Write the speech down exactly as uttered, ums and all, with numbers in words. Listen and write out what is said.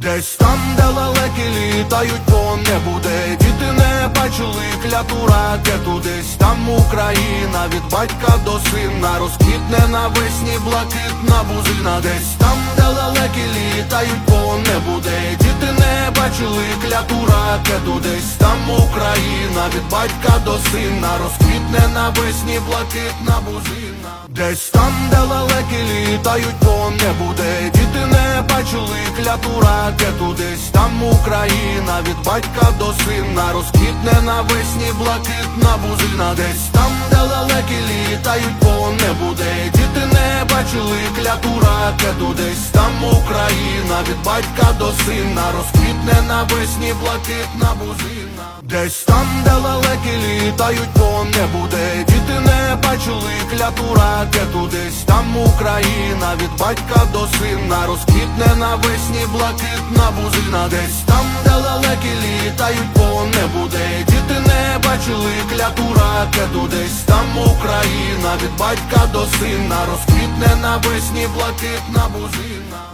Десь там, де лелеки літають по небу, де діти не бачили кляту ракету. Десь там Україна від батька до сина розквітне навесні блакитна бузина. Десь там, де лелеки літають по небу, де діти не бачили кляту ракету. Десь там Україна від батька до сина розквітне навесні блакитна бузина. Десь там, де лелеки літають по небу, де діти не бачили кляту ракету. Десь там Україна від батька до сина розквітне навесні блакитна бузина. Десь там, де лелеки літають по небу, де діти не бачили кляту ракету. Десь там Україна від батька до сина розквітне навесні блакитна бузина. Десь там, де лелеки літають по небу, де діти не бачили кляту ракету. Десь там Україна від батька до сина розквітне навесні блакитна бузина. Десь там, де лелеки літають по небу, де діти не бачили кляту ракету. Десь там Україна від батька до сина розквітне навесні блакитна бузина.